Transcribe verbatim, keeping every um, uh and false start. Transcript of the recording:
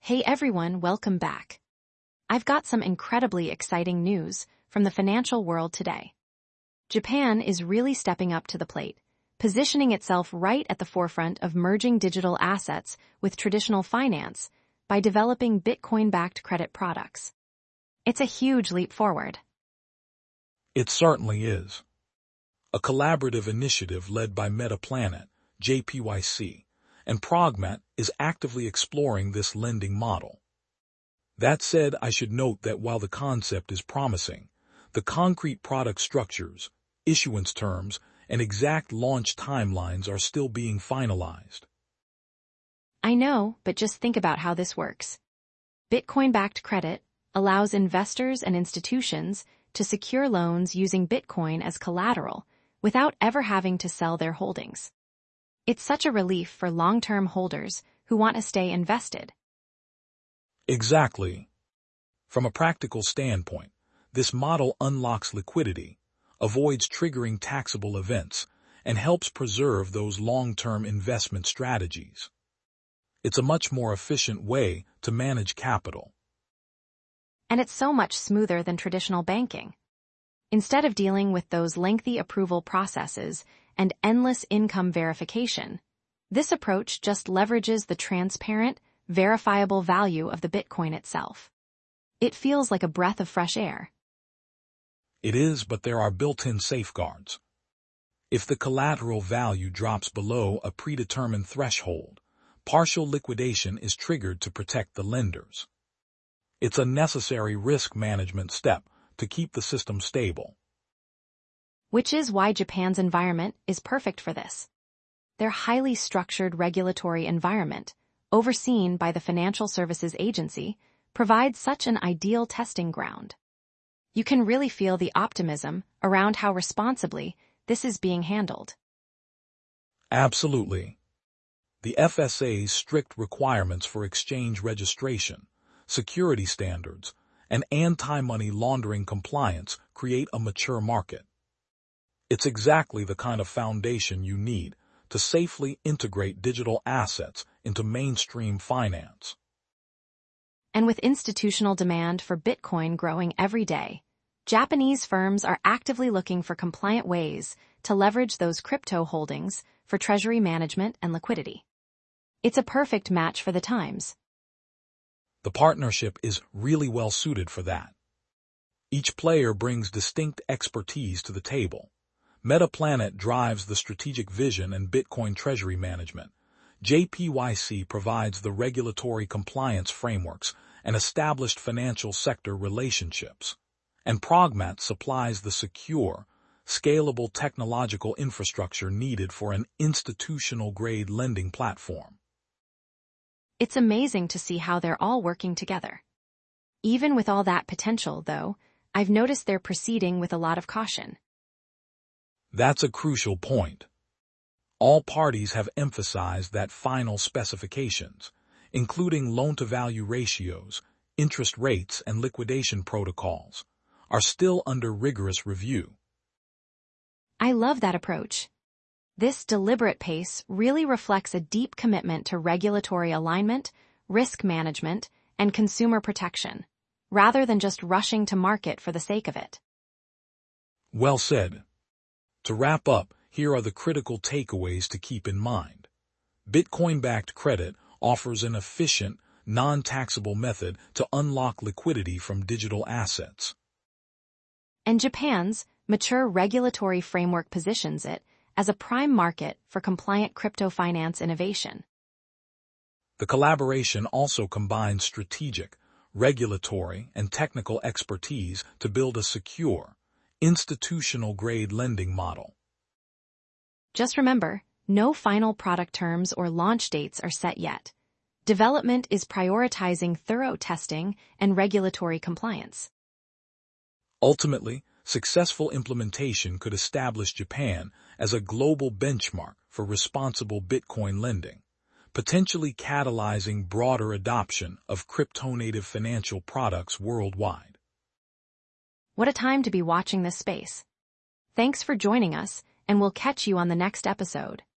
Hey everyone, welcome back. I've got some incredibly exciting news from the financial world today. Japan is really stepping up to the plate, positioning itself right at the forefront of merging digital assets with traditional finance by developing Bitcoin-backed credit products. It's a huge leap forward. It certainly is. A collaborative initiative led by Metaplanet, J P Y C, and Progmat is actively exploring this lending model. That said, I should note that while the concept is promising, the concrete product structures, issuance terms, and exact launch timelines are still being finalized. I know, but just think about how this works. Bitcoin-backed credit allows investors and institutions to secure loans using Bitcoin as collateral without ever having to sell their holdings. It's such a relief for long-term holders who want to stay invested. Exactly. From a practical standpoint, this model unlocks liquidity, avoids triggering taxable events, and helps preserve those long-term investment strategies. It's a much more efficient way to manage capital. And it's so much smoother than traditional banking. Instead of dealing with those lengthy approval processes and endless income verification, this approach just leverages the transparent, verifiable value of the Bitcoin itself. It feels like a breath of fresh air. It is, but there are built-in safeguards. If the collateral value drops below a predetermined threshold, partial liquidation is triggered to protect the lenders. It's a necessary risk management step to keep the system stable. Which is why Japan's environment is perfect for this. Their highly structured regulatory environment, overseen by the Financial Services Agency, provides such an ideal testing ground. You can really feel the optimism around how responsibly this is being handled. Absolutely. The F S A's strict requirements for exchange registration, security standards, and anti-money laundering compliance create a mature market. It's exactly the kind of foundation you need to safely integrate digital assets into mainstream finance. And with institutional demand for Bitcoin growing every day, Japanese firms are actively looking for compliant ways to leverage those crypto holdings for treasury management and liquidity. It's a perfect match for the times. The partnership is really well suited for that. Each player brings distinct expertise to the table. Metaplanet drives the strategic vision and Bitcoin treasury management. J P Y C provides the regulatory compliance frameworks and established financial sector relationships. And Progmat supplies the secure, scalable technological infrastructure needed for an institutional-grade lending platform. It's amazing to see how they're all working together. Even with all that potential, though, I've noticed they're proceeding with a lot of caution. That's a crucial point. All parties have emphasized that final specifications, including loan-to-value ratios, interest rates, and liquidation protocols, are still under rigorous review. I love that approach. This deliberate pace really reflects a deep commitment to regulatory alignment, risk management, and consumer protection, rather than just rushing to market for the sake of it. Well said. To wrap up, here are the critical takeaways to keep in mind. Bitcoin-backed credit offers an efficient, non-taxable method to unlock liquidity from digital assets. And Japan's mature regulatory framework positions it as a prime market for compliant crypto finance innovation. The collaboration also combines strategic, regulatory, and technical expertise to build a secure, institutional-grade lending model. Just remember, no final product terms or launch dates are set yet. Development is prioritizing thorough testing and regulatory compliance. Ultimately, successful implementation could establish Japan as a global benchmark for responsible Bitcoin lending, potentially catalyzing broader adoption of crypto-native financial products worldwide. What a time to be watching this space. Thanks for joining us, and we'll catch you on the next episode.